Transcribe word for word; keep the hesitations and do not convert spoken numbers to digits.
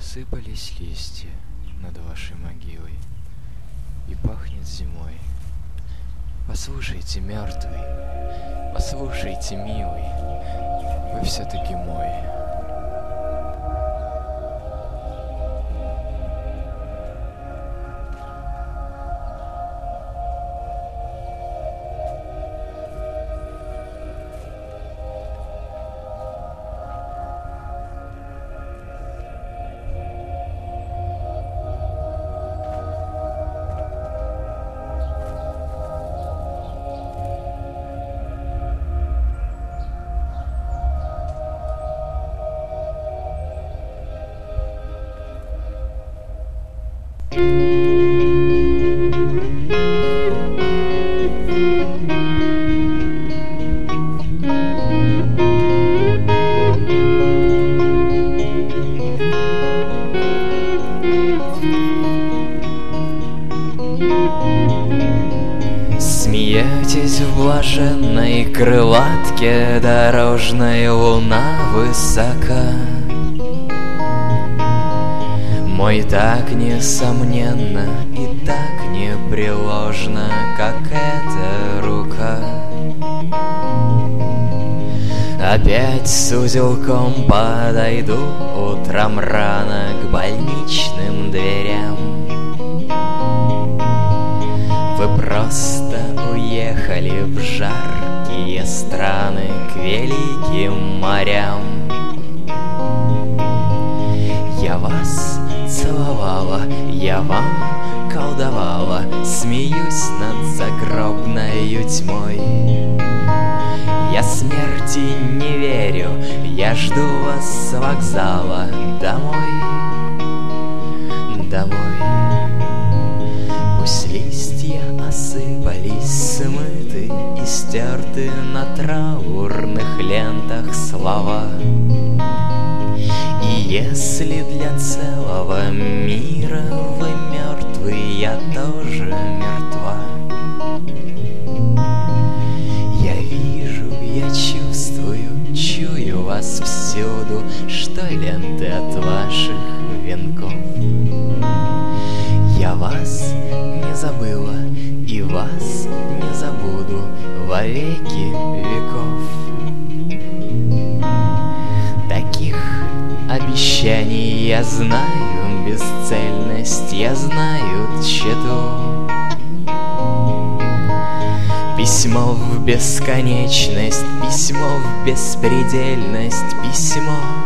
Посыпались листья над вашей могилой, и пахнет зимой. Послушайте, мертвый, послушайте, милый, вы все-таки мой. Смеетесь в блаженной крылатке, дорожная луна высока. Мой так несомненно и так непреложно, как эта рука. Опять с узелком подойду утром рано к больничным дверям. Вы просто уехали в жаркие страны к великим морям. Я вас целовала, я вам колдовала, смеюсь над загробною тьмой. Я смерти не верю, я жду вас с вокзала домой, домой. Пусть листья осыпались, смыты и стерты на траурных лентах слова. И если для целого мира вы мертвы, я тоже мертва. Я вижу, я чувствую, чую вас всюду, что ленты от ваших венков. Я вас не забыла и вас не забуду во веки веков. Таких обещаний я знаю бесцельность, я знаю тщету. Письмо в бесконечность, письмо в беспредельность, письмо